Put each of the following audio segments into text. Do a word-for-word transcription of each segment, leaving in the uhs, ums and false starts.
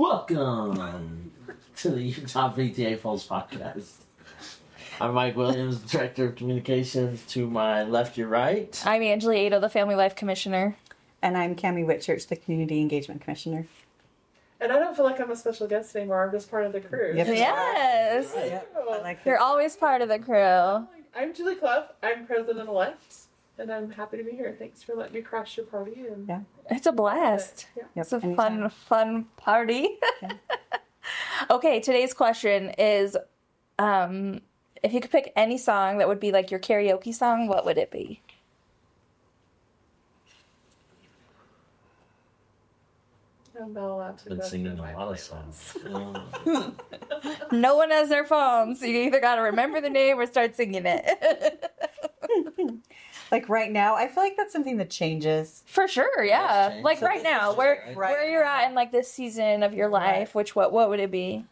Welcome to the Utah P T A Falls podcast. I'm Mike Williams, Director of Communications. To my left, your right. I'm Angela Ado, the Family Life Commissioner. And I'm Cammie Whitchurch, the Community Engagement Commissioner. And I don't feel like I'm a special guest anymore. I'm just part of the crew. Yep. Yes! Yep. I like You're always part of the crew. I'm Julie Clough. I'm president-elect. And I'm happy to be here. Thanks for letting me crash your party. And Yeah. It's a blast. Yeah. Yep. It's a Anytime. fun, fun party. Okay, today's question is, um, if you could pick any song that would be like your karaoke song, what would it be? I'm not allowed to. Been go singing through a my lot of playlist. songs. No one has their phone, so you either got to remember the name or start singing it. Like right now, I feel like that's something that changes. For sure, yeah. That's changed. Like So right this now, is where right. Right where you're now. at in like this season of your life, Right. which what what would it be?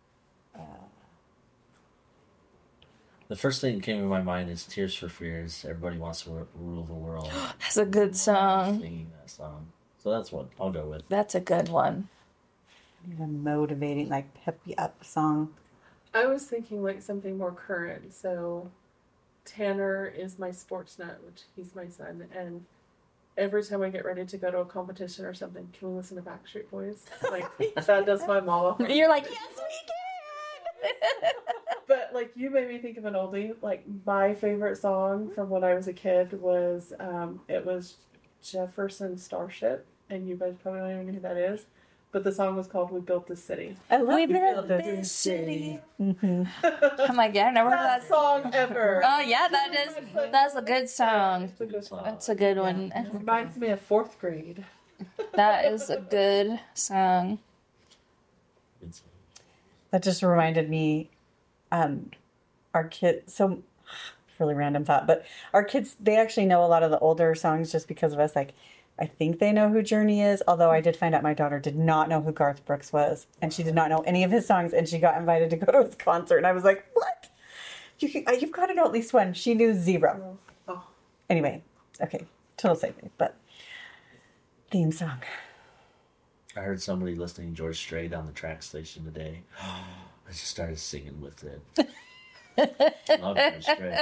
The first thing that came to my mind is Tears for Fears. Everybody wants to rule the world. That's a good song. Singing that song. So that's what I'll go with. That's a good one. A motivating, like peppy up song. I was thinking like something more current. So Tanner is my sports nut, which he's my son. And every time I get ready to go to a competition or something, can we listen to Backstreet Boys? Like, that does my mama. You're like, yes, we can. But like you made me think of an oldie. Like my favorite song from when I was a kid was um, it was Jefferson Starship, and you guys probably don't even know who that is. But the song was called "We Built This City." I love We built built this city. Mm-hmm. I'm like, yeah, I've never heard Best that. song ever. Oh yeah, that is. That's a good song. It's a good song. That's a good one. It reminds me of fourth grade. That is a good song. It's- That just reminded me, um, our kids. So, really random thought, but our kids, they actually know a lot of the older songs just because of us. Like, I think they know who Journey is. Although I did find out my daughter did not know who Garth Brooks was, and she did not know any of his songs. And she got invited to go to his concert, and I was like, "What? You can, you've got to know at least one." She knew zero. Oh. Anyway, okay, total segue, but theme song. I heard somebody listening to George Strait on the track station today. I just started singing with it. Love George Strait.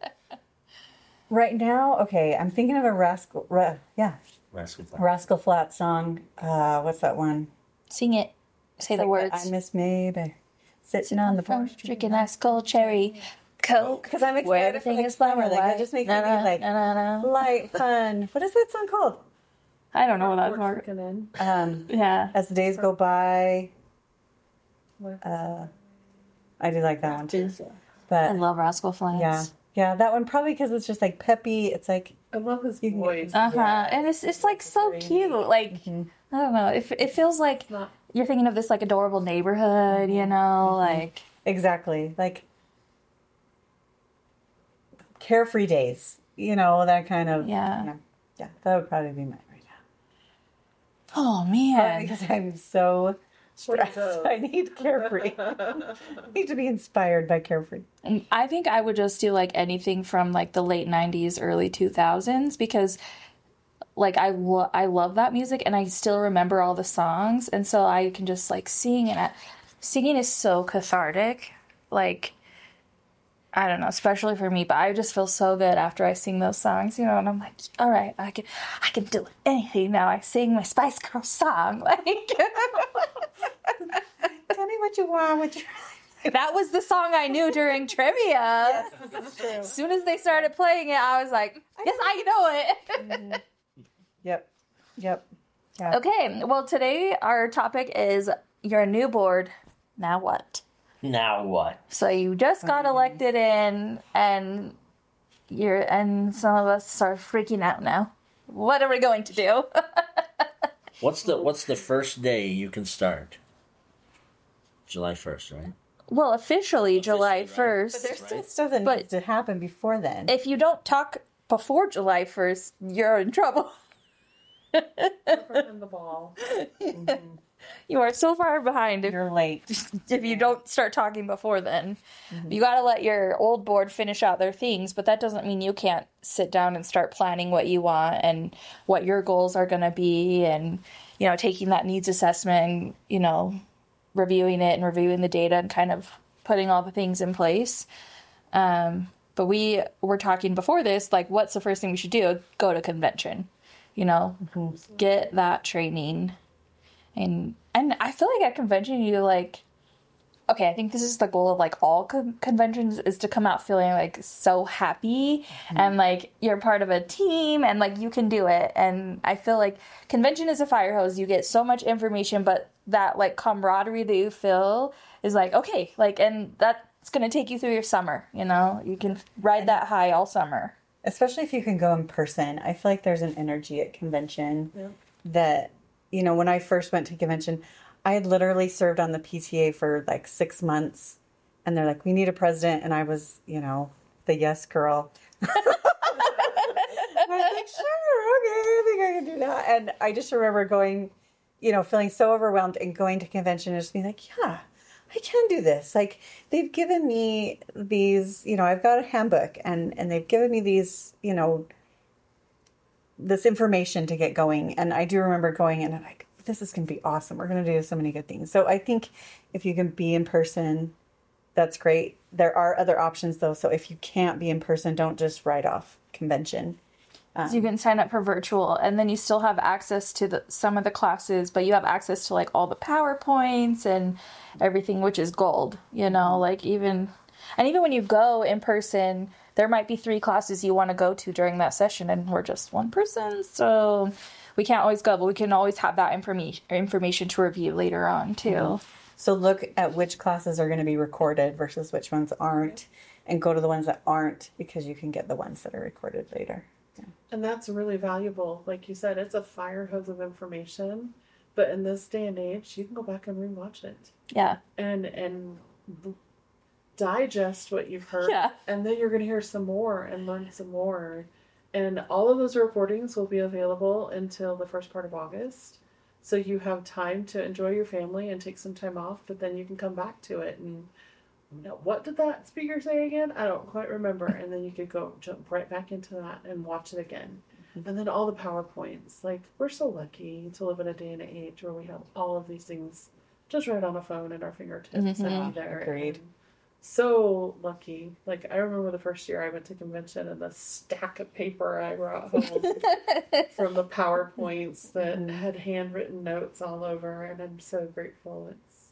Right now, okay, I'm thinking of a Rascal, ra, yeah, Rascal Flatts. Rascal Flatts song. Uh, what's that one? Sing it. Say the Like, words. I miss Maybe sitting on the porch. Drinking ice cold cherry Coke. Because I'm excited Where for, everything like, is black summer. and Like, white. that just makes Na, me na, like na, na, na. light, fun. What is that song called? I don't know what that's We're for. freaking in. Um, Yeah. As the days go by. What? Uh, I do like that one too. I But love Rascal Flatts. yeah, yeah, that one probably because it's just like peppy. It's like I love his You can get- voice. Uh huh. And it's it's like so cute. Like Mhm. I don't know. It it feels like It's not. you're thinking of this like adorable neighborhood. You know, like exactly like carefree days. You know, that kind of Yeah. yeah, yeah, that would probably be mine right now. oh Probably man. because I'm so stressed. toes. I need carefree. I need to be inspired by carefree. And I think I would just do like anything from like the late nineties, early two thousands because like I lo- I love that music and I still remember all the songs and so I can just like sing and I, singing is so cathartic. Like I don't know, especially for me, but I just feel so good after I sing those songs, you know, and I'm like, all right, I can I can do anything now. I sing my Spice Girl song. Like Tell me what you want. What you that was the song I knew during trivia. this is true. As soon as they started playing it, I was like, yes, I know it. Yep. Yep. Yeah. Okay, well, today our topic is you're a new board. Now what? Now what? So you just got elected in, and you're and some of us are freaking out now. What are we going to do? What's the What's the first day you can start? July first, right? Well, officially July right? first. But there's still stuff that But- needs to happen before then. If you don't talk before July first, you're in trouble. From the ball. You are so far behind if, You're late. if you don't start talking before then. Mm-hmm. You got to let your old board finish out their things, but that doesn't mean you can't sit down and start planning what you want and what your goals are going to be, and, you know, taking that needs assessment and, you know, reviewing it and reviewing the data and kind of putting all the things in place. Um, but we were talking before this, like, what's the first thing we should do? Go to convention, you know, mm-hmm. get that training. And and I feel like at convention, you like, okay, I think this is the goal of like all con- conventions is to come out feeling like so happy mm-hmm. and like you're part of a team and like you can do it. And I feel like convention is a fire hose. You get so much information, but that like camaraderie that you feel is like, okay, like, and that's going to take you through your summer, you know, you can ride that high all summer. Especially if you can go in person. I feel like there's an energy at convention yeah. that, you know, when I first went to convention, I had literally served on the P T A for like six months. And they're like, we need a president. And I was, you know, the yes girl. I was like, sure, okay, I think I can do that. And I just remember going, you know, feeling so overwhelmed and going to convention and just being like, yeah, I can do this. Like, they've given me these, you know, I've got a handbook and, and they've given me these, you know, this information to get going. And I do remember going in and I'm like, this is going to be awesome. We're going to do so many good things. So I think if you can be in person, that's great. There are other options though. So if you can't be in person, don't just write off convention. Um, so you can sign up for virtual and then you still have access to the, some of the classes, but you have access to like all the PowerPoints and everything, which is gold, you know, like even, and even when you go in person, there might be three classes you want to go to during that session and we're just one person. So we can't always go, but we can always have that information information to review later on too. Mm-hmm. So look at which classes are going to be recorded versus which ones aren't, and go to the ones that aren't because you can get the ones that are recorded later. Yeah. And that's really valuable. Like you said, it's a fire hose of information, but in this day and age, you can go back and rewatch it. Yeah. And and digest what you've heard. Yeah. And then you're going to hear some more and learn some more. And all of those recordings will be available until the first part of August. So you have time to enjoy your family and take some time off, but then you can come back to it. And you know, what did that speaker say again? I don't quite remember. And then you could go jump right back into that and watch it again. Mm-hmm. And then all the PowerPoints. Like, we're so lucky to live in a day and age where we have all of these things just right on a phone at our fingertips. Mm-hmm. And there. Agreed. And so lucky. Like, I remember the first year I went to convention and the stack of paper I brought home from the PowerPoints that mm-hmm. had handwritten notes all over, and I'm so grateful it's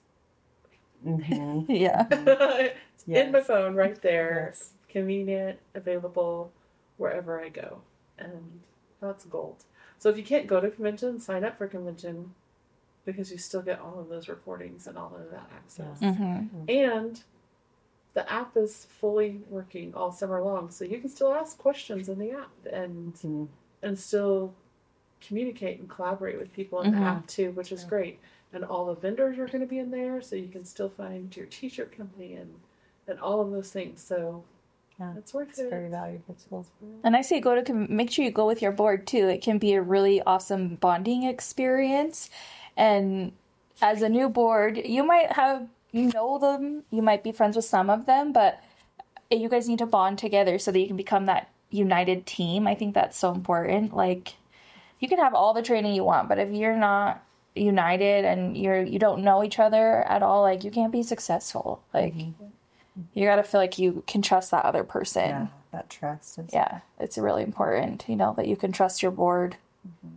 mm-hmm. yeah. it's yes. in my phone right there, yes. convenient, available wherever I go, and that's gold. So if you can't go to convention, sign up for convention because you still get all of those recordings and all of that access. Yes. Mm-hmm. And the app is fully working all summer long, so you can still ask questions in the app and mm-hmm. and still communicate and collaborate with people in mm-hmm. the app too, which is great. And all the vendors are going to be in there, so you can still find your t-shirt company and and all of those things. So yeah, it's worth it's it. very valuable tools. And I say go to com- make sure you go with your board too. It can be a really awesome bonding experience. And as a new board, you might have you know them, you might be friends with some of them, but you guys need to bond together so that you can become that united team. I think that's so important. Like, you can have all the training you want, but if you're not united and you're you don't know each other at all, like, you can't be successful. Like, mm-hmm. you gotta feel like you can trust that other person. Yeah, that trust is yeah, it's really important, you know, that you can trust your board. Mm-hmm.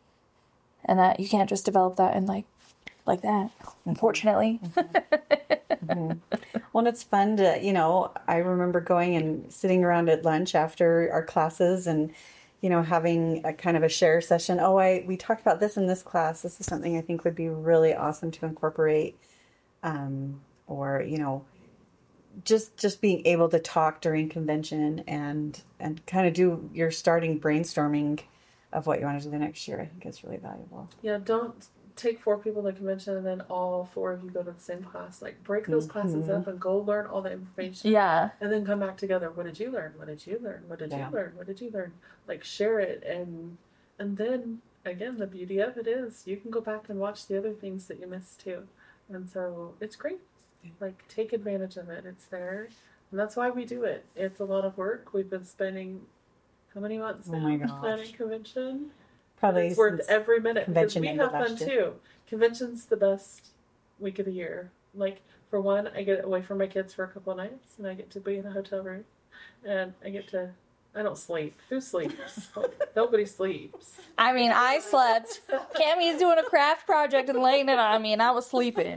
And that you can't just develop that in like like that, unfortunately. Mm-hmm. mm-hmm. Well, it's fun to, you know, I remember going and sitting around at lunch after our classes and, you know, having a kind of a share session. Oh, I we talked about this in this class. This is something I think would be really awesome to incorporate. Um, or, you know, just just being able to talk during convention and and kind of do your starting brainstorming of what you want to do the next year, I think is really valuable. Yeah, don't take four people to convention and then all four of you go to the same class. Like, break those mm-hmm. classes up and go learn all the information. Yeah. And then come back together. What did you learn? What did you learn? What did yeah. you learn? What did you learn? Like, share it and and then again, the beauty of it is you can go back and watch the other things that you missed too. And so it's great. Like, take advantage of it. It's there. And that's why we do it. It's a lot of work. We've been spending how many months Oh now my gosh. planning convention? Probably It's worth since every minute because convention we ended have fun last year. too. Convention's the best week of the year. Like, for one, I get away from my kids for a couple of nights and I get to be in a hotel room and I get to, I don't sleep. Who sleeps? Nobody sleeps. I mean, I slept. Cammy's doing a craft project and laying it on me, and I was sleeping.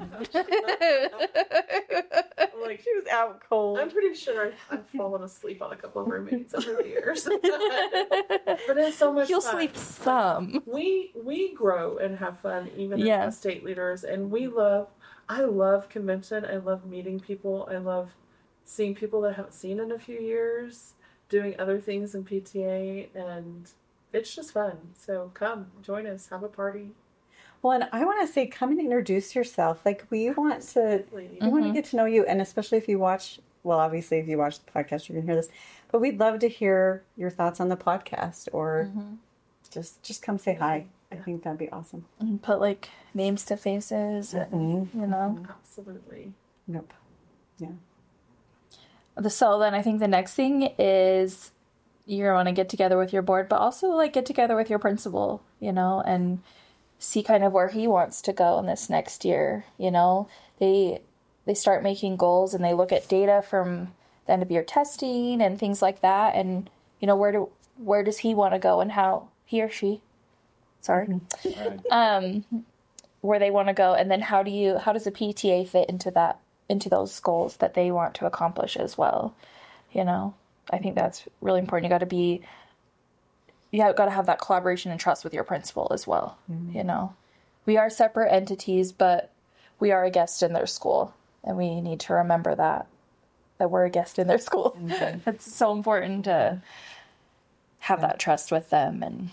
Like, she was out cold. I'm pretty sure I've, I've fallen asleep on a couple of roommates over the years. But it's so much You'll fun. sleep some. We we grow and have fun even Yeah. as state leaders, and we love. I love convention. I love meeting people. I love seeing people that I haven't seen in a few years, doing other things in P T A, and it's just fun. So come join us, have a party. Well, and I want to say, come and introduce yourself. Like, we want to, Please. we want to get to know you, and especially if you watch. Well, obviously, if you watch the podcast, you're gonna hear this. But we'd love to hear your thoughts on the podcast, or just just come say hi. I think that'd be awesome. And put like names to faces, and, you know. Absolutely. Nope. Yeah. The So then I think the next thing is you're want to get together with your board, but also like get together with your principal, you know, and see kind of where he wants to go in this next year. You know, they they start making goals and they look at data from the end of year testing and things like that, and you know where do where does he want to go and how he or she, sorry, Right. um, where they want to go, and then how do you how does the P T A fit into that into those goals that they want to accomplish as well. You know, I think that's really important. You got to be, you got to have that collaboration and trust with your principal as well. You know, we are separate entities, but we are a guest in their school, and we need to remember that, that we're a guest in their school. It's so important to have that trust with them. And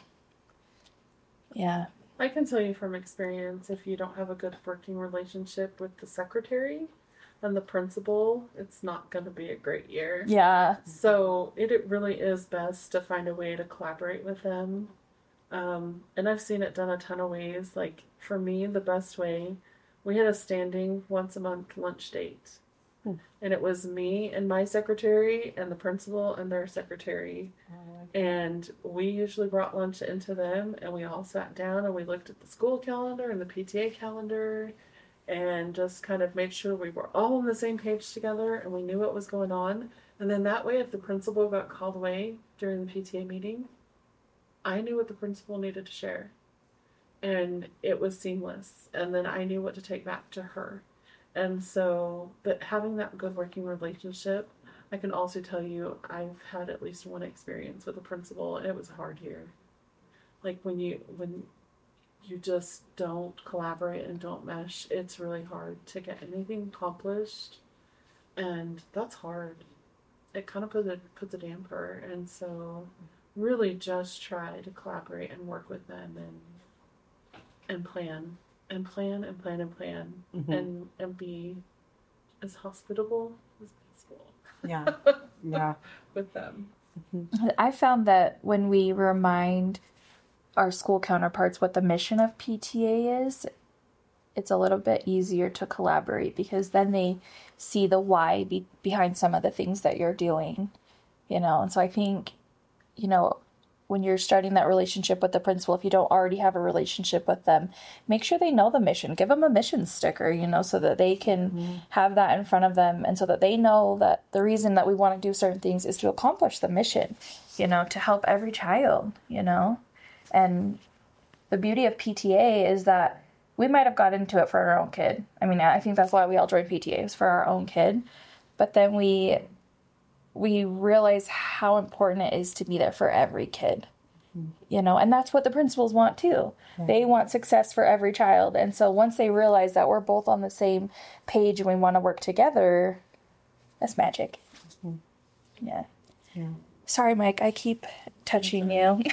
yeah. I can tell you from experience, if you don't have a good working relationship with the secretary and the principal, it's not going to be a great year. Yeah. So it, it really is best to find a way to collaborate with them. Um, and I've seen it done a ton of ways. Like, for me, the best way, we had a standing once a month lunch date. Hmm. And it was me and my secretary and the principal and their secretary. And we usually brought lunch into them, and we all sat down and we looked at the school calendar and the P T A calendar and just kind of made sure we were all on the same page together and we knew what was going on. And then that way, if the principal got called away during the P T A meeting, I knew what the principal needed to share. And it was seamless. And then I knew what to take back to her. And so, but having that good working relationship, I can also tell you I've had at least one experience with a principal, and it was a hard year. Like, when you when you just don't collaborate and don't mesh, it's really hard to get anything accomplished, and that's hard. It kind of puts a puts a damper, and so really just try to collaborate and work with them and and plan and plan and plan and plan Mm-hmm. and and be as hospitable as possible. Yeah. Yeah. With them. I found that when we remind our school counterparts what the mission of P T A is, it's a little bit easier to collaborate because then they see the why be- behind some of the things that you're doing, you know. And so I think, you know, when you're starting that relationship with the principal, if you don't already have a relationship with them, make sure they know the mission. Give them a mission sticker, you know, so that they can mm-hmm. have that in front of them, and so that they know that the reason that we want to do certain things is to accomplish the mission, you know, to help every child, you know. And the beauty of P T A is that we might have got into it for our own kid. I mean, I think that's why we all joined P T A, is for our own kid. But then we we realize how important it is to be there for every kid, you know, and that's what the principals want too. Yeah. They want success for every child. And so once they realize that we're both on the same page and we want to work together, that's magic. Mm-hmm. Yeah. Yeah. Sorry, Mike, I keep touching you.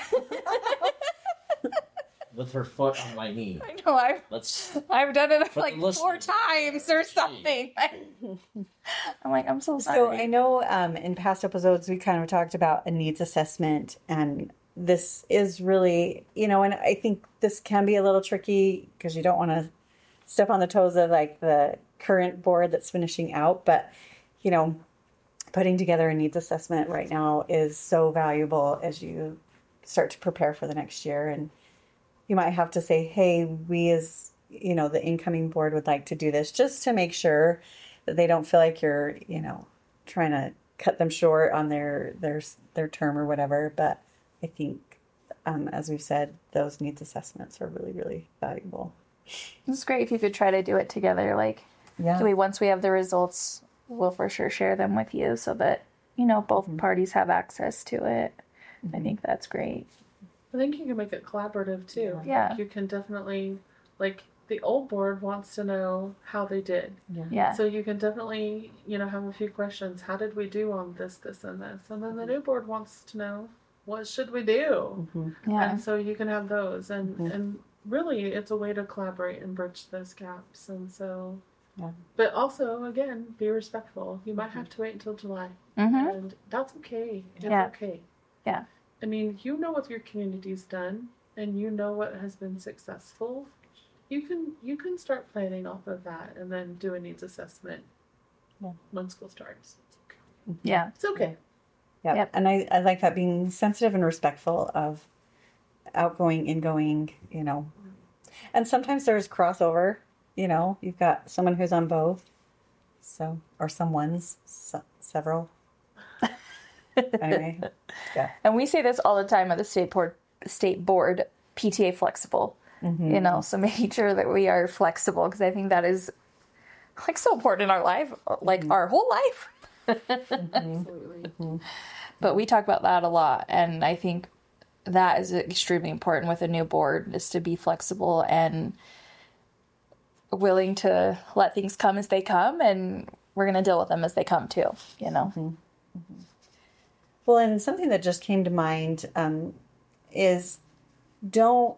With her foot on my knee. I know, I've, Let's, I've done it like four times or something. I'm like, I'm so sorry. So I know um, in past episodes we kind of talked about a needs assessment and this is really, you know, and I think this can be a little tricky because you don't want to step on the toes of like the current board that's finishing out. But, you know, putting together a needs assessment right now is so valuable as you start to prepare for the next year. And you might have to say, hey, we as, you know, the incoming board would like to do this just to make sure that they don't feel like you're, you know, trying to cut them short on their their their term or whatever. But I think, um, as we've said, those needs assessments are really, really valuable. It's great if you could try to do it together. Like, Yeah. we once we have the results, we'll for sure share them with you so that, you know, both Mm-hmm. parties have access to it. I think that's great. I think you can make it collaborative too. Yeah. Like, you can definitely, like, the old board wants to know how they did. Yeah. So you can definitely, you know, have a few questions. How did we do on this, this, and this? And then the new board wants to know, what should we do? Yeah. And so you can have those. And, and really, it's a way to collaborate and bridge those gaps. And so, Yeah. but also, again, be respectful. You might have to wait until July. Mm-hmm. And that's okay. It's Yeah. okay. Yeah. I mean, you know what your community's done, and you know what has been successful. You can you can start planning off of that, and then do a needs assessment Yeah. when school starts. It's okay. Yeah. It's okay. Yeah. Yep. And I, I like that, being sensitive and respectful of outgoing, ingoing, you know. And sometimes there's crossover, you know, you've got someone who's on both. So, or someone's, se- several. Anyway, yeah. And we say this all the time at the state board, state board, P T A flexible, Mm-hmm. you know, so making sure that we are flexible, because I think that is like so important in our life, like Mm-hmm. our whole life. Absolutely. But we talk about that a lot. And I think that is extremely important with a new board, is to be flexible and willing to let things come as they come. And we're going to deal with them as they come too, you know? Mm-hmm. Well, and something that just came to mind um, is don't,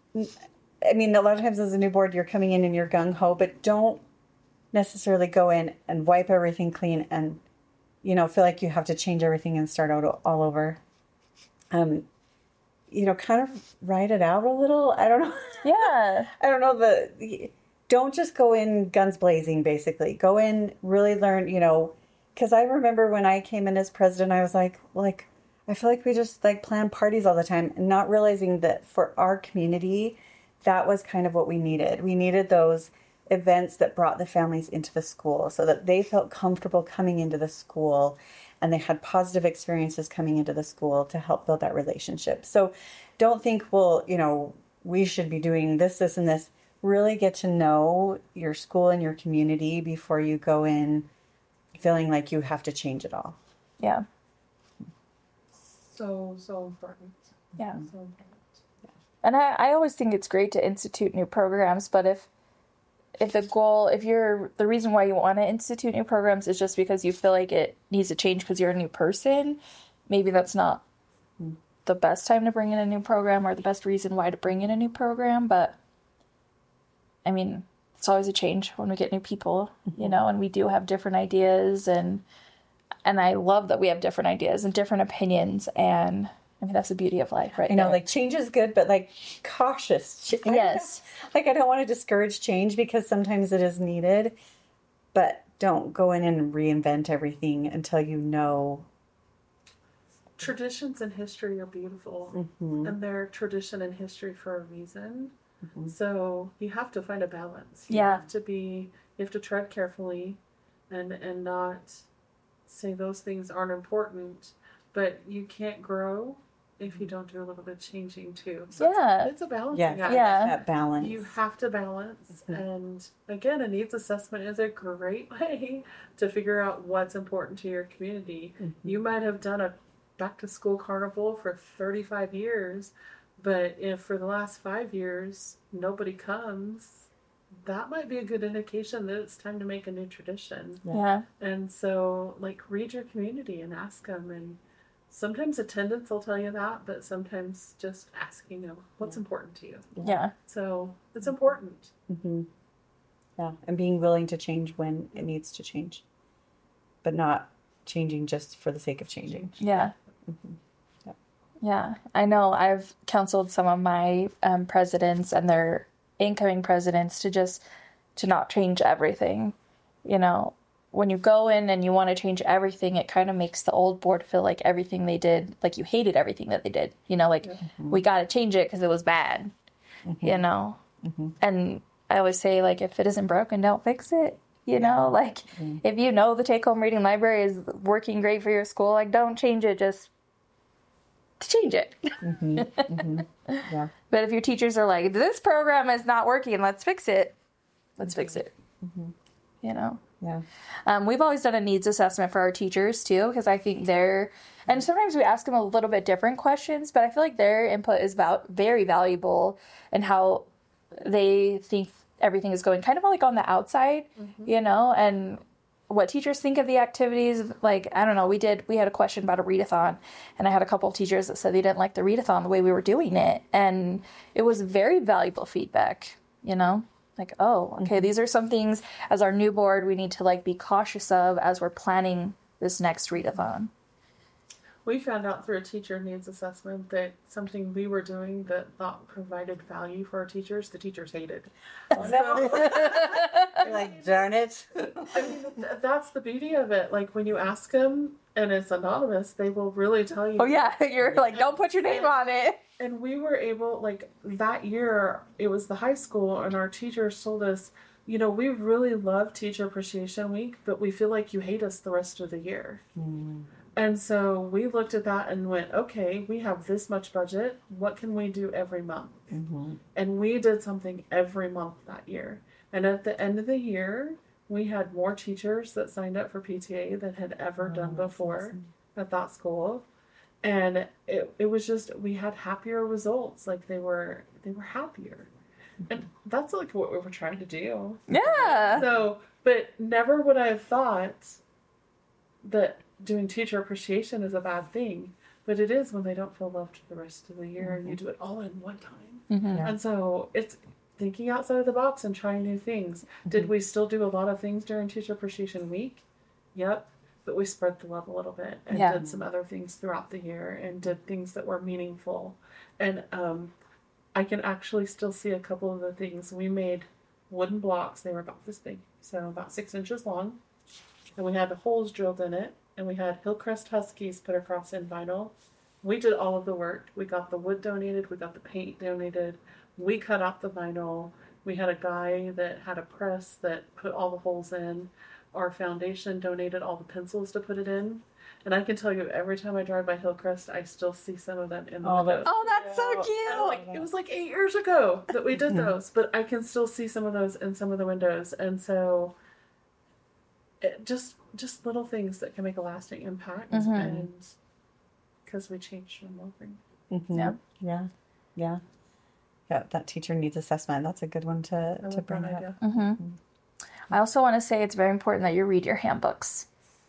I mean, a lot of times as a new board, you're coming in and you're gung ho, but don't necessarily go in and wipe everything clean and, you know, feel like you have to change everything and start out all over. Um, you know, kind of write it out a little. I don't know. Yeah. I don't know the, don't just go in guns blazing, basically. Go in, really learn, you know, because I remember when I came in as president, I was like, like, I feel like we just like plan parties all the time, and not realizing that for our community, that was kind of what we needed. We needed those events that brought the families into the school so that they felt comfortable coming into the school and they had positive experiences coming into the school to help build that relationship. So don't think, well, you know, we should be doing this, this, and this. Really get to know your school and your community before you go in feeling like you have to change it all. Yeah. So, so important. Yeah. So important. And I, I always think it's great to institute new programs, but if if the goal, if you're, the reason why you want to institute new programs is just because you feel like it needs to change because you're a new person, maybe that's not the best time to bring in a new program or the best reason why to bring in a new program. But I mean, it's always a change when we get new people, you know, and we do have different ideas, and and I love that we have different ideas and different opinions, and I mean, that's the beauty of life, right? You know, there. like change is good, but like cautious. ch- Yes. Like I don't want to discourage change because sometimes it is needed, but don't go in and reinvent everything until you know. Traditions and history are beautiful, Mm-hmm. and they're tradition and history for a reason. So you have to find a balance. You Yeah. have to be. You have to tread carefully, and and not say those things aren't important. But you can't grow if you don't do a little bit of changing too. So it's- Yeah. it's, a balancing Yeah, act. Yeah. that balance. You have to balance. And again, a needs assessment is a great way to figure out what's important to your community. You might have done a back to school carnival for thirty-five years, but if for the last five years nobody comes, that might be a good indication that it's time to make a new tradition. Yeah. And so, like, read your community and ask them. And sometimes attendance will tell you that, but sometimes just asking them what's important to you. Yeah. So it's important. Mm-hmm. Yeah, and being willing to change when it needs to change, but not changing just for the sake of changing. Yeah. Yeah, I know. I've counseled some of my um, presidents and their incoming presidents to just to not change everything. You know, when you go in and you want to change everything, it kind of makes the old board feel like everything they did, like you hated everything that they did. You know, like Mm-hmm. we got to change it because it was bad. Mm-hmm. You know, Mm-hmm. and I always say, like, if it isn't broken, don't fix it. You know, like Mm-hmm. if you know the take home reading library is working great for your school, like don't change it just to change it. Mm-hmm. Mm-hmm. Yeah. But if your teachers are like, this program is not working, let's fix it. Let's fix it. Mm-hmm. You know? Yeah. Um, we've always done a needs assessment for our teachers too, because I think they're, and sometimes we ask them a little bit different questions, but I feel like their input is val- very valuable in how they think everything is going, kind of like on the outside, Mm-hmm. you know, and what teachers think of the activities. Like, I don't know, we did, we had a question about a readathon, and I had a couple of teachers that said they didn't like the readathon the way we were doing it. And it was very valuable feedback, you know? Like, oh, okay, these are some things as our new board we need to like be cautious of as we're planning this next readathon. We found out through a teacher needs assessment that something we were doing that thought provided value for our teachers, the teachers hated. You're like, darn it. I mean, th- that's the beauty of it. Like when you ask them and it's anonymous, they will really tell you. Oh yeah, you're like, don't put your name on it. And we were able, like that year, it was the high school, and our teachers told us, you know, we really love Teacher Appreciation Week, but we feel like you hate us the rest of the year. Mm. And so we looked at that and went, okay, we have this much budget. What can we do every month? Mm-hmm. And we did something every month that year. And at the end of the year, we had more teachers that signed up for P T A than had ever Oh, done that's before awesome. at that school. And it, it was just, we had happier results. Like they were, they were happier. And that's like what we were trying to do. Yeah. So, but never would I have thought that doing teacher appreciation is a bad thing. But it is when they don't feel loved the rest of the year and you do it all in one time. Mm-hmm. Yeah. And so it's thinking outside of the box and trying new things. Did we still do a lot of things during Teacher Appreciation Week? Yep. But we spread the love a little bit and Yeah. did some other things throughout the year and did things that were meaningful. And um, I can actually still see a couple of the things. We made wooden blocks. They were about this big, so about six inches long. And we had holes drilled in it. And we had Hillcrest Huskies put across in vinyl. We did all of the work. We got the wood donated. We got the paint donated. We cut out the vinyl. We had a guy that had a press that put all the holes in. Our foundation donated all the pencils to put it in. And I can tell you, every time I drive by Hillcrest, I still see some of them in the Oh, windows. that's- Oh, that's so And cute. like, it was like eight years ago that we did those, but I can still see some of those in some of the windows. And so it just just little things that can make a lasting impact. Mhm. And because we changed from loving. Mm-hmm. Yep. Yeah. Yeah. Yeah. That teacher needs assessment. That's a good one to, I to love bring that up. idea. Mm-hmm. I also want to say it's very important that you read your handbooks.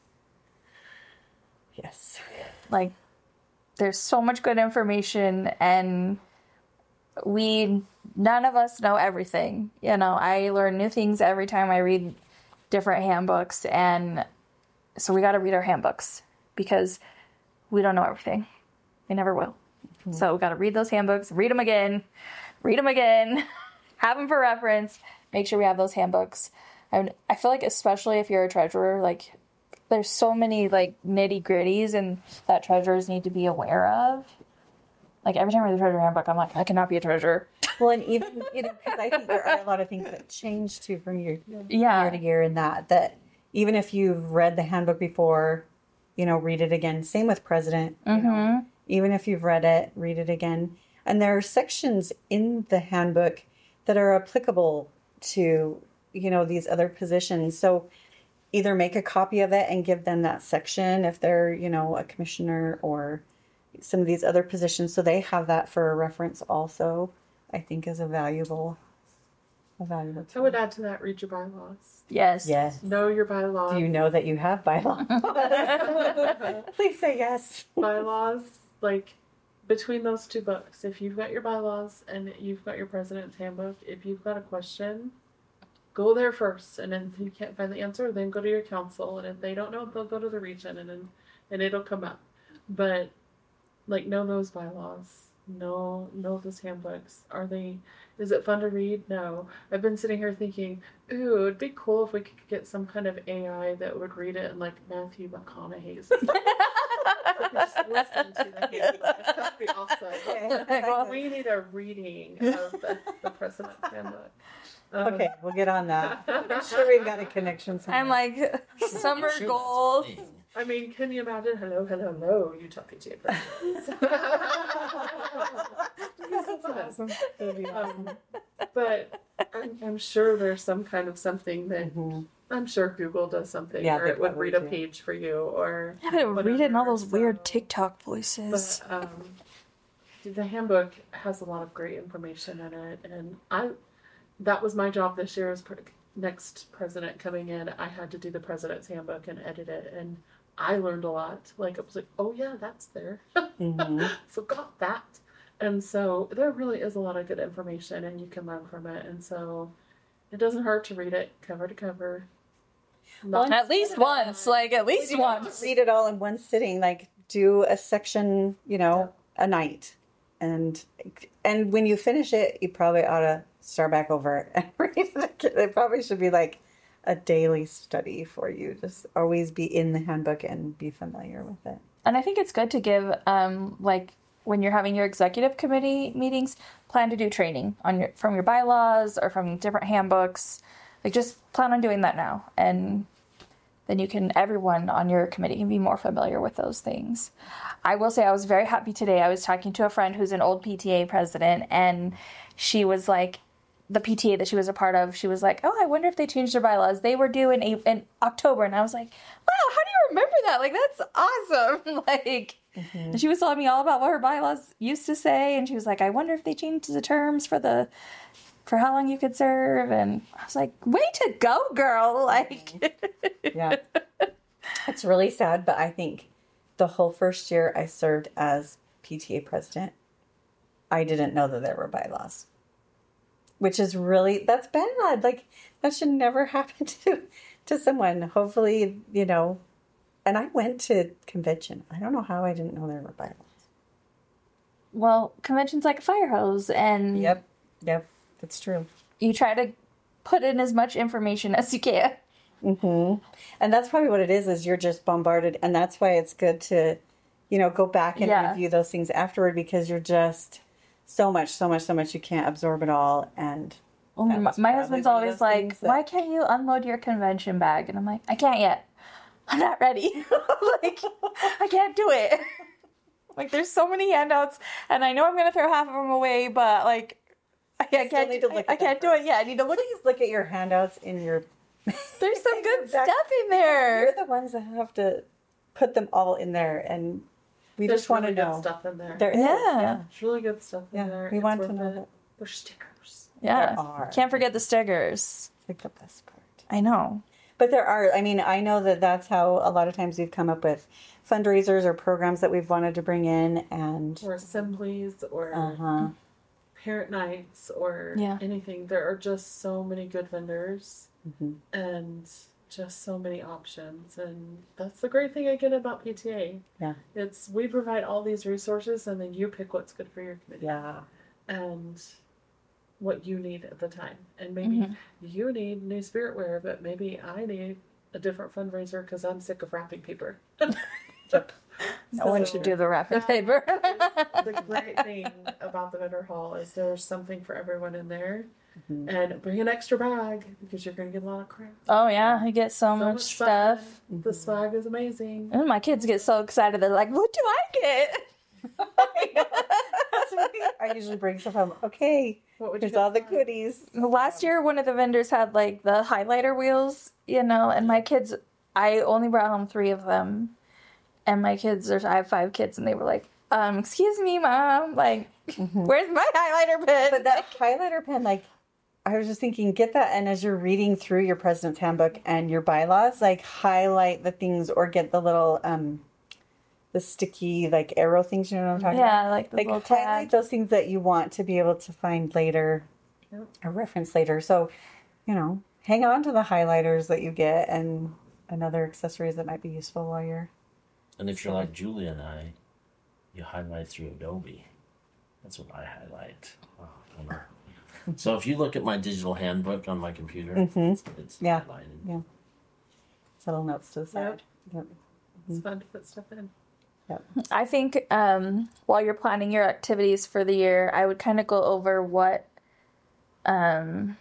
Yes. Like, there's so much good information, and we, none of us know everything. You know, I learn new things every time I read different handbooks, and so we got to read our handbooks because we don't know everything. We never will. Mm-hmm. So we got to read those handbooks, read them again, read them again, have them for reference, make sure we have those handbooks. I, I feel like especially if you're a treasurer, like, there's so many like nitty gritties and that treasurers need to be aware of. Like every time I read the treasurer handbook, I'm like, I cannot be a treasurer. Well, and even, you know, because I think there are a lot of things that change too from year, Yeah. year to year in that, that even if you've read the handbook before, you know, read it again. Same with president. You Mm-hmm. know, even if you've read it, read it again. And there are sections in the handbook that are applicable to, you know, these other positions. So either make a copy of it and give them that section if they're, you know, a commissioner or some of these other positions. So they have that for a reference also, I think is a valuable, a valuable I tool. would add to that, read your bylaws. Yes. Yes. Know your bylaws. Do you know that you have bylaws? Please say yes. bylaws, like between those two books, if you've got your bylaws and you've got your president's handbook, if you've got a question, go there first, and then if you can't find the answer, then go to your council, and if they don't know, they'll go to the region, and then and it'll come up. But like know those bylaws, know know those handbooks. Are they? Is it fun to read? No. I've been sitting here thinking, ooh, it'd be cool if we could get some kind of A I that would read it in like Matthew McConaughey's. Just listen to the handbook. That'd be awesome. Okay. We need a reading of the, the President's Handbook. Um, Okay, we'll get on that. I'm sure we've got a connection somewhere. I'm like, summer I'm sure that's a goals. thing. I mean, can you imagine? Hello, hello, hello, Utah P T A presidents. That's awesome. That'd be awesome. um, but I'm, I'm sure there's some kind of something that Mhm. I'm sure Google does something Yeah, where they it would probably read a do. page for you or Yeah, but it would read it in all those whatever, weird so- TikTok voices. But um, the handbook has a lot of great information in it, and I that was my job this year as pre- next president coming in. I had to do the president's handbook and edit it, and I learned a lot. Like it was like, oh yeah, that's there. Mhm. Forgot that. And so there really is a lot of good information, and you can learn from it. And so it doesn't hurt to read it cover to cover. Well, Not- At least once, like at least You don't have to once. read it all in one sitting. Like do a section, you know, a night, and and when you finish it, you probably ought to start back over it and read it again. It probably should be like a daily study for you. Just always be in the handbook and be familiar with it. And I think it's good to give, um, like when you're having your executive committee meetings, plan to do training on your from your bylaws or from different handbooks. Like just plan on doing that now, and then you can everyone on your committee can be more familiar with those things. I will say I was very happy today. I was talking to a friend who's an old P T A president, and she was like, the P T A that she was a part of, she was like, oh, I wonder if they changed their bylaws. They were due in, A- in October, and I was like, wow, how do you remember that? Like, that's awesome. Like, and she was telling me all about what her bylaws used to say, and she was like, I wonder if they changed the terms for the for how long you could serve, and I was like, way to go, girl. Like, Yeah. It's really sad, but I think the whole first year I served as P T A president, I didn't know that there were bylaws. Which is really, that's bad. Like, that should never happen to to someone. Hopefully, you know, and I went to convention. I don't know how I didn't know there were bylaws. well, convention's like a fire hose, and Yep. Yep. That's true. you try to put in as much information as you can. hmm And that's probably what it is, is you're just bombarded. And that's why it's good to, you know, go back and Yeah. review those things afterward, because you're just so much, so much, so much. You can't absorb it all. And Well, That my, was my probably husband's one of always those like, things that- why can't you unload your convention bag? And I'm like, I can't yet. I'm not ready. Like, I can't do it. Like, there's so many handouts, and I know I'm going to throw half of them away, but, like, I, I still can't, need to look I, I at them can't do first. it yet. I need to look. please look at your handouts in your. There's some in your good back- stuff in there. You're the ones that have to put them all in there, and we There's just want really to good know. stuff in there. There is, Yeah. yeah. There's really good stuff in Yeah, there. we It's want to worth know it. that. There's stickers. Yeah. There are. Can't forget the stickers. It's like the best part. I know. But there are, I mean, I know that that's how a lot of times we've come up with fundraisers or programs that we've wanted to bring in, and Or assemblies or uh-huh. parent nights or Yeah. anything. There are just so many good vendors Mhm. and just so many options. And that's the great thing I get about P T A. Yeah. It's we provide all these resources and then you pick what's good for your committee. Yeah. And what you need at the time. And maybe Mhm. you need new spiritware, but maybe I need a different fundraiser because I'm sick of wrapping paper. No one should do the wrapping paper. The great thing about the vendor hall is there's something for everyone in there. Mhm. And bring an extra bag because you're going to get a lot of crap. Oh, yeah. You get so, So much much stuff. fun. The swag is amazing. And my kids get so excited. They're like, what do I get? That's what I usually bring stuff home. Okay, What would you here's all the guys goodies. Last year, one of the vendors had like the highlighter wheels, you know, and my kids, I only brought home three of them. And my kids, there's, I have five kids, and they were like, um, excuse me, mom, like, where's my highlighter pen? But that highlighter pen, like, I was just thinking, get that, and as you're reading through your president's handbook and your bylaws, like, highlight the things, or get the little, um, the sticky, like, arrow things, you know what I'm talking about? Yeah, like the Like, little highlight tag. those things that you want to be able to find later, Yep. or reference later. So, you know, hang on to the highlighters that you get and and other accessories that might be useful while you're. And if you're like Julia and I, you highlight through Adobe. That's what I highlight. Oh, I don't know. So if you look at my digital handbook on my computer, Mhm. it's, it's Yeah. highlighted. Yeah. Little notes to the side. Yep. It's fun to put stuff in. I think um, while you're planning your activities for the year, I would kind of go over what um,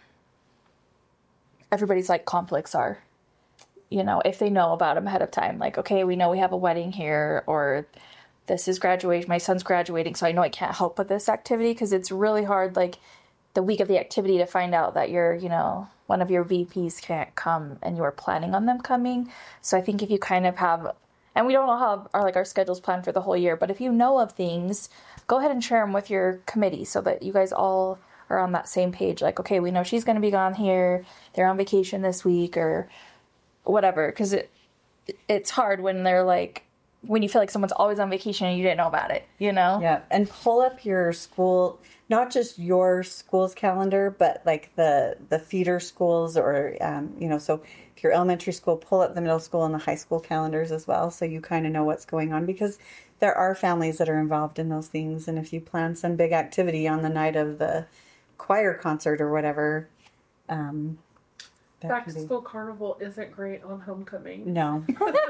everybody's like conflicts are. You know, if they know about them ahead of time, like, okay, we know we have a wedding here, or this is graduation. My son's graduating, so I know I can't help with this activity because it's really hard, like the week of the activity, to find out that your, you know, one of your V Ps can't come and you are planning on them coming. So I think if you kind of have, and we don't know how our like our schedules planned for the whole year, but if you know of things, go ahead and share them with your committee so that you guys all are on that same page. Like, okay, we know she's going to be gone here. They're on vacation this week or whatever. Because it it's hard when they're like, when you feel like someone's always on vacation and you didn't know about it, you know? Yeah, and pull up your school, not just your school's calendar, but like the the feeder schools, or um, you know, so if you're elementary school, pull up the middle school and the high school calendars as well, so you kind of know what's going on, because there are families that are involved in those things, and if you plan some big activity on the night of the choir concert or whatever, um, that Back can to be- school carnival isn't great on homecoming. No.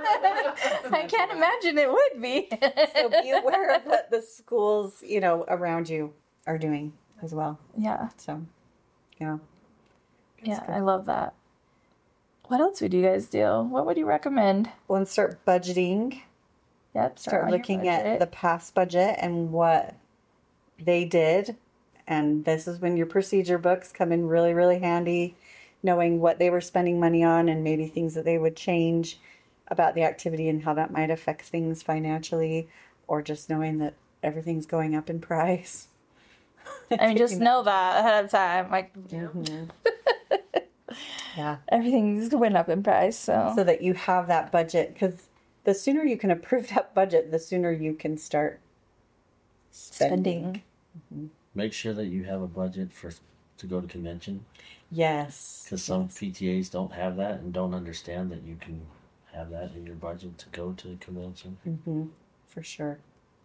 I can't imagine it would be. So be aware of what the schools, you know, around you are doing as well. Yeah, So, yeah. yeah, I love that. What else would you guys do? What would you recommend? Well, and start budgeting. Yep, Start on your looking at budget. the past budget and what they did. And this is when your procedure books come in really, really handy, knowing what they were spending money on and maybe things that they would change about the activity and how that might affect things financially, or just knowing that everything's going up in price. I mean, just know that ahead of time. Like, Mhm. Yeah. everything's went up in price, so. So that you have that budget, because the sooner you can approve that budget, the sooner you can start spending. Spending. Make sure that you have a budget for to go to convention, Yes. because some P T As don't have that and don't understand that you can have that in your budget to go to the convention. Mm-hmm. For sure.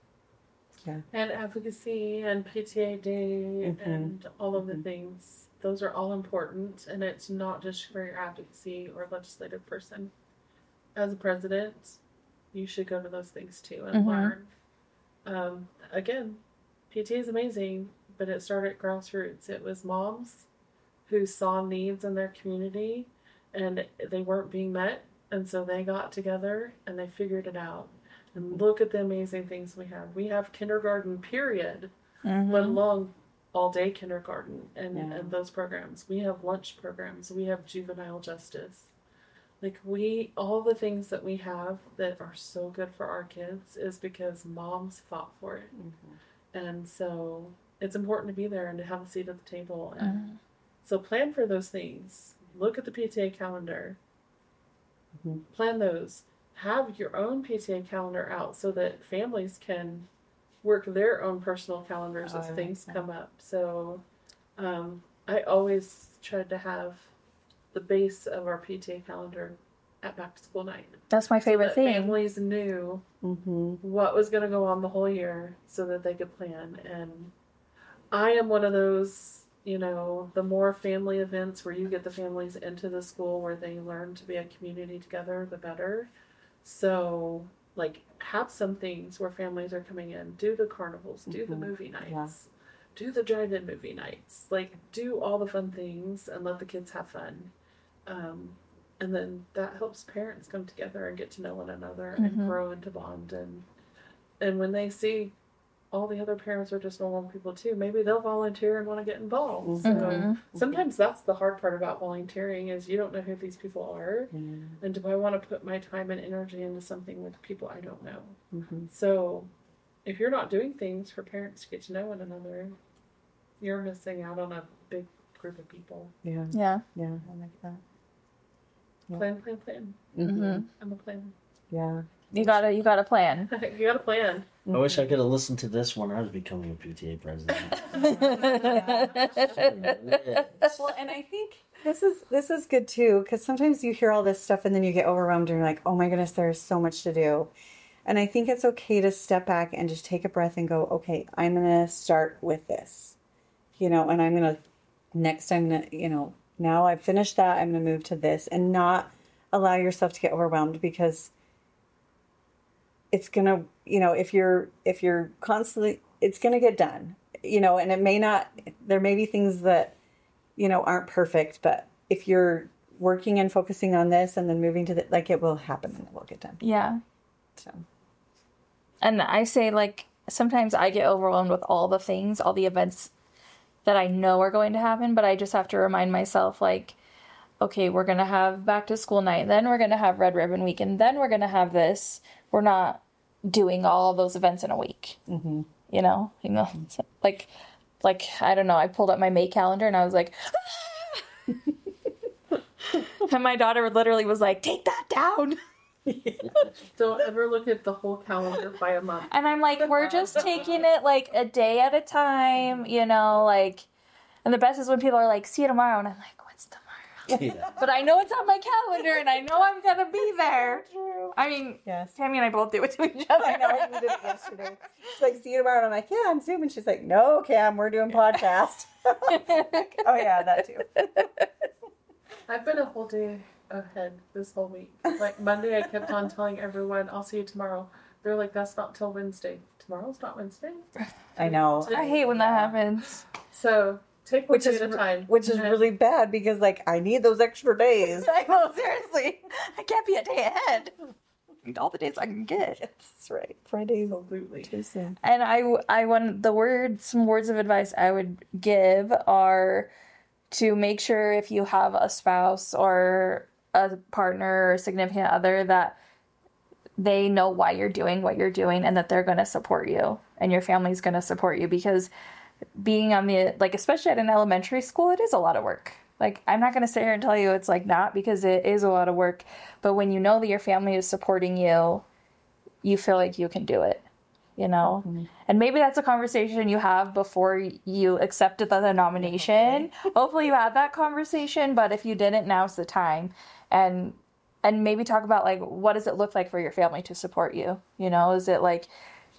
Yeah. And advocacy and P T A day Mhm. and all of the things. Those are all important, and it's not just for your advocacy or legislative person. As a president, you should go to those things too and Mhm. learn. Um, again, P T A is amazing, but it started at grassroots. It was moms who saw needs in their community and they weren't being met, and so they got together and they figured it out. And look at the amazing things we have. We have kindergarten, period, Mhm. let alone all day kindergarten and, Yeah. and those programs. We have lunch programs. We have juvenile justice. Like, we, all the things that we have that are so good for our kids is because moms fought for it. And so it's important to be there and to have a seat at the table. And Mhm. so plan for those things. Look at the P T A calendar. Mhm. Plan those. Have your own P T A calendar out so that families can work their own personal calendars Oh, as I like things that. come up. So um, I always tried to have the base of our P T A calendar at back to school night. That's my favorite so that thing. Families knew Mm-hmm. what was going to go on the whole year so that they could plan. And I am one of those, you know, the more family events where you get the families into the school where they learn to be a community together, the better. So, like, have some things where families are coming in. Do the carnivals, do the Mhm. movie nights, Yeah. do the drive-in movie nights. Like, do all the fun things and let the kids have fun. Um, and then that helps parents come together and get to know one another and Mhm. grow into bond. And and when they see all the other parents are just normal people too, maybe they'll volunteer and want to get involved. So Mhm. sometimes that's the hard part about volunteering is you don't know who these people are. Mm-hmm. And do I want to put my time and energy into something with people I don't know? Mm-hmm. So if you're not doing things for parents to get to know one another, you're missing out on a big group of people. Yeah. Yeah. Yeah. I like that. Yeah. Plan, plan, plan. Mhm. I'm a planner. Yeah. You gotta, you gotta plan. You got to plan. I wish I could have listened to this when I was becoming a P T A president. Well, and I think this is this is good too, because sometimes you hear all this stuff and then you get overwhelmed and you're like, oh my goodness, there's so much to do. And I think it's okay to step back and just take a breath and go, okay, I'm going to start with this, you know, and I'm going to, next I'm going to, you know, now I've finished that, I'm going to move to this, and not allow yourself to get overwhelmed, because it's going to, you know, if you're, if you're constantly, it's going to get done, you know, and it may not, there may be things that, you know, aren't perfect, but if you're working and focusing on this and then moving to the, like, it will happen and it will get done. Yeah. So. And I say, like, sometimes I get overwhelmed with all the things, all the events that I know are going to happen, but I just have to remind myself, like, okay, we're going to have back to school night, then we're going to have Red Ribbon Week, and then we're going to have this. We're not doing all those events in a week. Mm-hmm. You know? You know, so, like, like, I don't know, I pulled up my May calendar and I was like, ah! And my daughter literally was like, take that down. Don't ever look at the whole calendar by a month. And I'm like, we're just taking it like a day at a time, you know, like, and the best is when people are like, see you tomorrow. And I'm like, what's tomorrow? Yeah. But I know it's on my calendar and I know I'm going to be there. I mean, Yes. Tammy and I both do it to each other. I know, I did it yesterday. She's like, see you tomorrow. And I'm like, yeah, on Zoom. And she's like, no, Cam, we're doing podcast. Oh, yeah, that too. I've been a whole day ahead this whole week. Like Monday, I kept on telling everyone, I'll see you tomorrow. They're like, that's not till Wednesday. Tomorrow's not Wednesday. I know. I hate when that happens. So take one Which day is, at a time. which is And really bad, because, like, I need those extra days. I know, seriously. I can't be a day ahead. All the days I can get. That's right. Friday's Absolutely. too soon. And I, I want the word, some words of advice I would give are to make sure if you have a spouse or a partner or significant other that they know why you're doing what you're doing and that they're going to support you and your family's going to support you, because being on the, like, especially at an elementary school, it is a lot of work. Like, I'm not going to sit here and tell you it's like not, because it is a lot of work. But when you know that your family is supporting you, you feel like you can do it, you know? Mm-hmm. And maybe that's a conversation you have before you accepted the nomination. Okay. Hopefully you had that conversation, but if you didn't, now's the time. And and maybe talk about, like, what does it look like for your family to support you? You know, is it like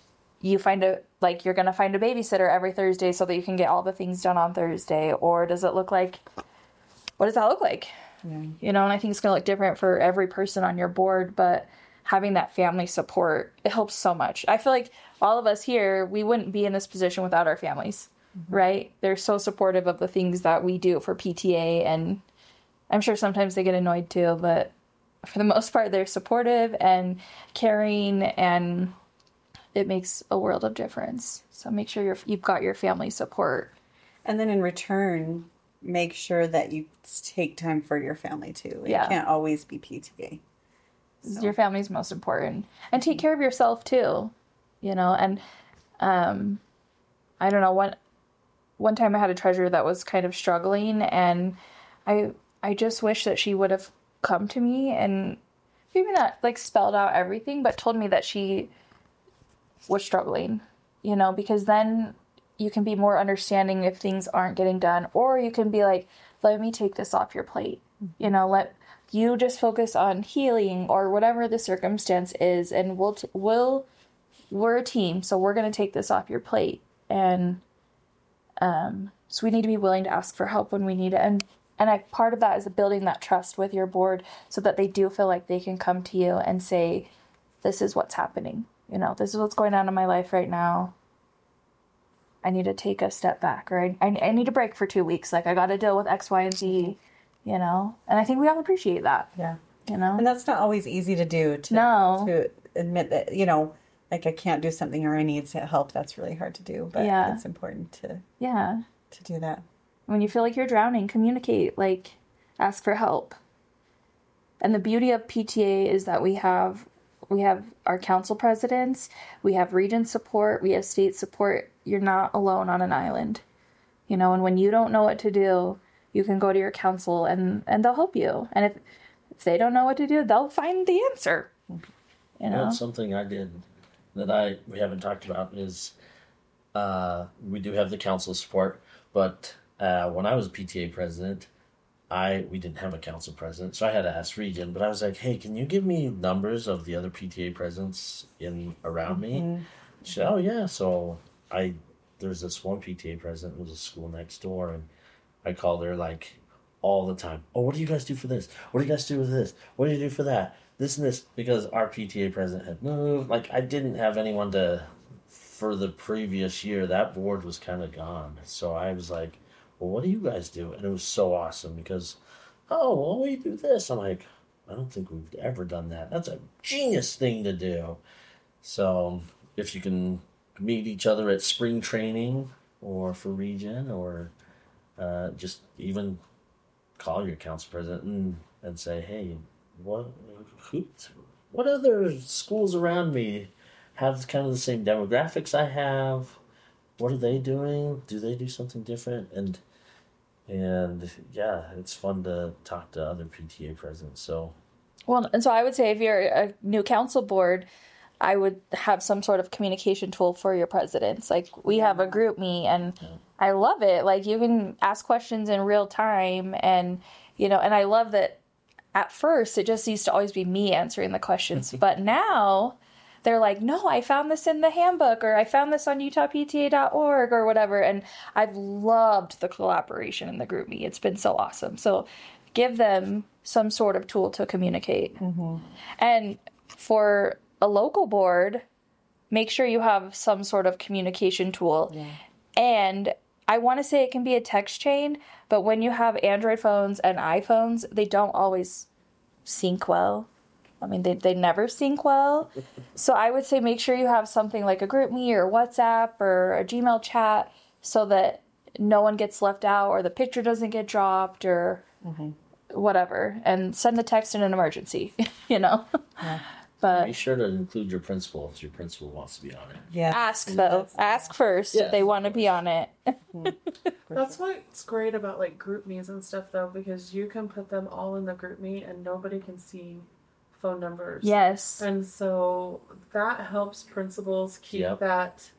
you find a, like, you're going to find a babysitter every Thursday so that you can get all the things done on Thursday? Or does it look like, what does that look like? Yeah. You know, and I think it's going to look different for every person on your board, but having that family support, it helps so much. I feel like all of us here, we wouldn't be in this position without our families, mm-hmm. right? They're so supportive of the things that we do for P T A, and I'm sure sometimes they get annoyed too, but for the most part, they're supportive and caring, and it makes a world of difference. So make sure you're, you've got your family support. And then in return, make sure that you take time for your family too. It Yeah. can't always be P T A. So. Your family's most important. And take care of yourself too, you know, and um, I don't know, one, one time I had a treasurer that was kind of struggling, and I, I just wish that she would have come to me and maybe not like spelled out everything, but told me that she was struggling, you know, because then you can be more understanding if things aren't getting done, or you can be like, let me take this off your plate, you know, let you just focus on healing or whatever the circumstance is, and we'll, t- we'll, we're a team, so we're going to take this off your plate. And um, so we need to be willing to ask for help when we need it. And And I, part of that is building that trust with your board so that they do feel like they can come to you and say, this is what's happening. You know, this is what's going on in my life right now. I need to take a step back, or I, I, I need a break for two weeks. Like, I got to deal with X, Y, and Z, you know? And I think we all appreciate that. Yeah. You know? And that's not always easy to do. To, No. To admit that, you know, like, I can't do something or I need help. That's really hard to do. But Yeah. it's important to Yeah. to do that. When you feel like you're drowning, communicate, like, ask for help. And the beauty of P T A is that we have we have our council presidents, we have region support, we have state support. You're not alone on an island. You know, and when you don't know what to do, you can go to your council and, and they'll help you. And if if they don't know what to do, they'll find the answer. You You know? know, something I did that I we haven't talked about is uh, we do have the council support, but uh, when I was a P T A president, I we didn't have a council president, so I had to ask Region. But I was like, "Hey, can you give me numbers of the other P T A presidents in around me?" Mhm. She said, "Oh yeah." So I there's this one P T A president. It was a school next door, and I called her like all the time. "Oh, what do you guys do for this? What do you guys do with this? What do you do for that? This and this?" Because our P T A president had moved. Like I didn't have anyone to for the previous year. That board was kind of gone. So I was like, "Well, what do you guys do?" And it was so awesome because, "Oh, well, we do this." I'm like, "I don't think we've ever done that. That's a genius thing to do." So if you can meet each other at spring training or for Region or uh, just even call your council president and, and say, "Hey, what who, what other schools around me have kind of the same demographics I have? What are they doing? Do they do something different?" And and yeah, it's fun to talk to other P T A presidents. So Well, and so I would say if you're a new council board, I would have some sort of communication tool for your presidents. Like we have a group me and Yeah. I love it. Like you can ask questions in real time and you know, and I love that at first it just used to always be me answering the questions. But now they're like, "No, I found this in the handbook or I found this on utah p t a dot org or whatever." And I've loved the collaboration in the group me. It's been so awesome. So give them some sort of tool to communicate. And for a local board, make sure you have some sort of communication tool. Yeah. And I want to say it can be a text chain, but when you have Android phones and iPhones, they don't always sync well. I mean, they, they never sync well. So I would say make sure you have something like a GroupMe or WhatsApp or a Gmail chat so that no one gets left out or the picture doesn't get dropped or whatever. And send the text in an emergency, you know? Yeah. But be sure to include your principal if your principal wants to be on it. Yeah. ask, though. Ask first Yeah, if they of want to be on it. That's what's great about like group me's and stuff though, because you can put them all in the group me and nobody can see phone numbers. Yes. And so that helps principals keep Yep. that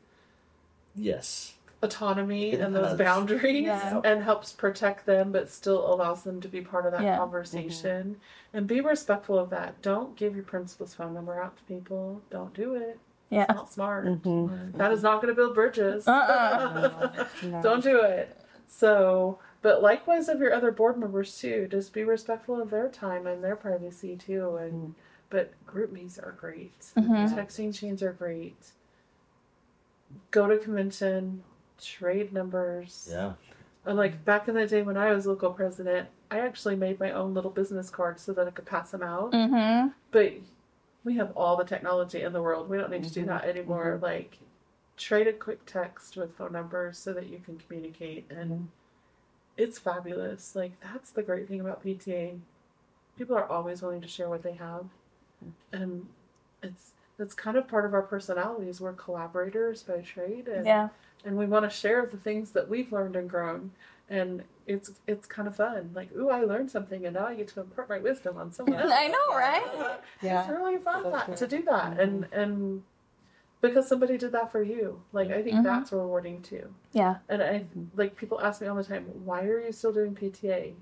Yes. autonomy It and those does. boundaries Yeah. and helps protect them but still allows them to be part of that Yeah. conversation. And be respectful of that. Don't give your principal's phone number out to people. Don't do it. Yeah. It's not smart. Mhm. That is not going to build bridges. Uh-uh. No. Don't do it. So, but likewise of your other board members too. Just be respectful of their time and their privacy too. And but group me's are great. Mhm. Texting chains are great. Go to convention, trade numbers. Yeah. And like back in the day when I was local president, I actually made my own little business cards so that I could pass them out. Mm-hmm. But we have all the technology in the world. We don't need to do that anymore. Like, trade a quick text with phone numbers so that you can communicate. And it's fabulous. Like, that's the great thing about P T A. People are always willing to share what they have. And it's that's kind of part of our personalities. We're collaborators by trade. And, Yeah. and we want to share the things that we've learned and grown. And it's it's kind of fun. Like, ooh, I learned something, and now I get to impart my wisdom on someone else. I know, right? Yeah. It's really fun So that, true. to do that, and and because somebody did that for you. Like, I think Mhm. that's rewarding too. Yeah. And I like people ask me all the time, why are you still doing P T A?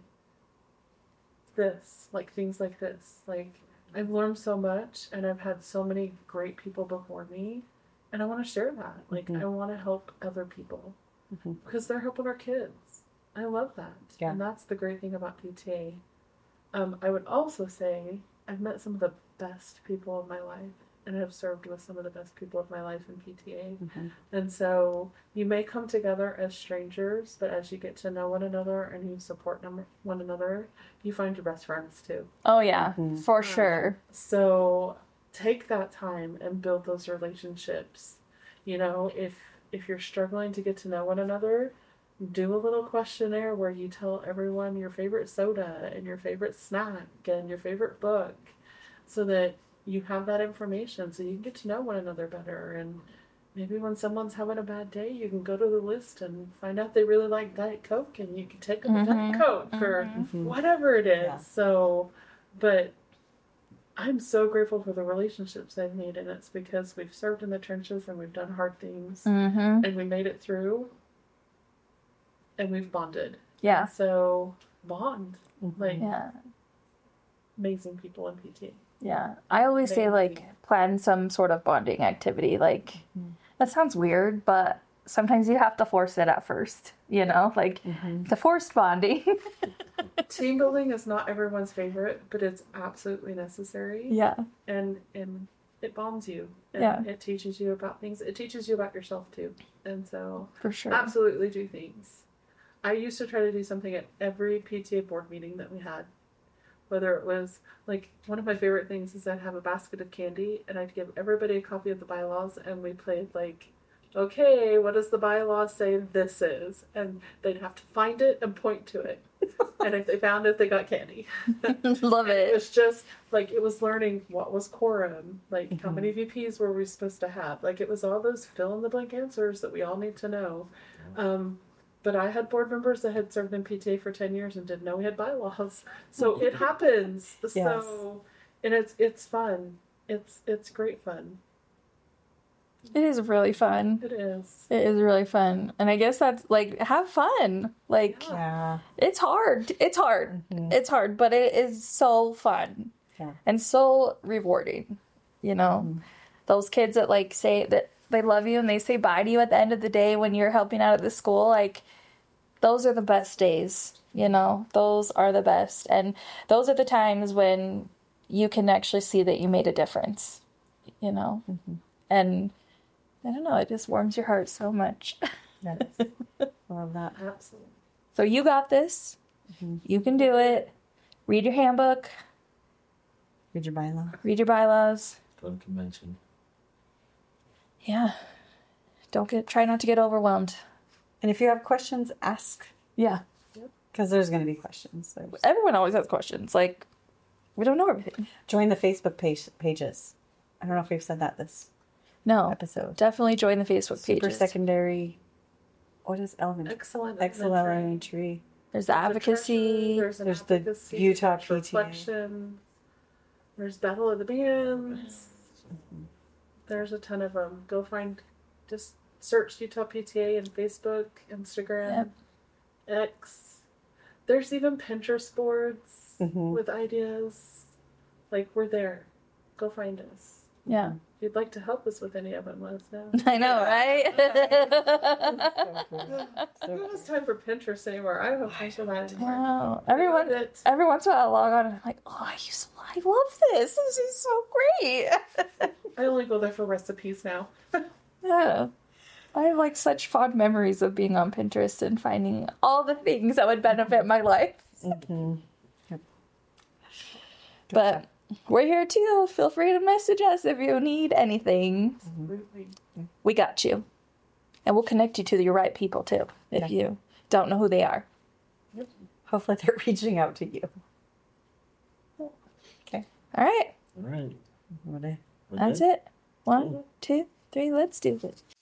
This, like things like this, like I've learned so much, and I've had so many great people before me, and I want to share that. Like, Mhm. I want to help other people Mhm. because they're helping our kids. I love that, Yeah. and that's the great thing about P T A. Um, I would also say I've met some of the best people of my life, and have served with some of the best people of my life in P T A. Mhm. And so you may come together as strangers, but as you get to know one another and you support num- one another, you find your best friends too. Oh, yeah. Mhm. For sure. So take that time and build those relationships. You know, if if you're struggling to get to know one another, do a little questionnaire where you tell everyone your favorite soda and your favorite snack and your favorite book, so that you have that information so you can get to know one another better. And maybe when someone's having a bad day, you can go to the list and find out they really like Diet Coke, and you can take them a Diet Mhm. Coke or Mhm. whatever it is. Yeah. So, but I'm so grateful for the relationships I've made, and it's because we've served in the trenches and we've done hard things Mm-hmm. and we made it through and we've bonded. Yeah. So bond. Mhm. Like Yeah. amazing people in P T A. Yeah. I always say, like, plan some sort of bonding activity. Like, Mhm. that sounds weird, but sometimes you have to force it at first, you know? Like, Mhm. the forced bonding. Team building is not everyone's favorite, but it's absolutely necessary. Yeah. And and it bonds you. And Yeah. it teaches you about things. It teaches you about yourself too. And so For sure. absolutely do things. I used to try to do something at every P T A board meeting that we had. Whether it was, like, one of my favorite things is I'd have a basket of candy and I'd give everybody a copy of the bylaws and we played, like, okay, what does the bylaws say this is? And they'd have to find it and point to it. And if they found it, they got candy. Love It it. was just, like, it was learning what was quorum, like, how Mhm. many V Ps were we supposed to have. Like, it was all those fill-in-the-blank answers that we all need to know. Um, but I had board members that had served in P T A for ten years and didn't know we had bylaws. So it happens. So, and it's it's fun. It's it's great fun. It is really fun. It is. It is really fun. And I guess that's, like, have fun. Like, Yeah. Yeah. it's hard. It's hard. Mhm. It's hard, but it is so fun. Yeah. And so rewarding. You know, Mhm. those kids that, like, say that they love you and they say bye to you at the end of the day when you're helping out at the school, like, those are the best days. You know, those are the best. And those are the times when you can actually see that you made a difference. You know, Mhm. and I don't know, it just warms your heart so much. Yes. Love that. Absolutely. So you got this. Mhm. You can do it. Read your handbook. Read your bylaw. Read your bylaws. Go to convention. Yeah. Don't get. Try not to get overwhelmed. And if you have questions, ask. Yeah. Because there's going to be questions. There's... Everyone always has questions. Like, we don't know everything. Join the Facebook page pages. I don't know if we've said that this No. episode. Definitely join the Facebook Super pages. secondary. What is elementary? Excellent. Excellent elementary. elementary. There's the There's a advocacy. treasury, There's, an There's the advocacy, Utah there's P T A. reflection. There's Battle of the Bands. There's a ton of them. Go find, just search Utah P T A in Facebook, Instagram, X. There's even Pinterest boards Mhm. with ideas. Like, we're there. Go find us. Yeah. If you'd like to help us with any of them, let us know. I know, right? So cool. I So don't have time for Pinterest anymore. I don't have time for that anymore. Wow. I Everyone. love it. Every once in a while, I log on and I'm like, oh, I used. I love this. This is so great. I only go there for recipes now. Yeah. I have, like, such fond memories of being on Pinterest and finding all the things that would benefit my life. Mhm. Yep. But we're here too. Feel free to message us if you need anything. Absolutely. We got you. And we'll connect you to the right people too, if Yeah. you don't know who they are. Hopefully they're reaching out to you. Okay. All right. All right. What a- We're That's good? it. One, two, three. Let's do this.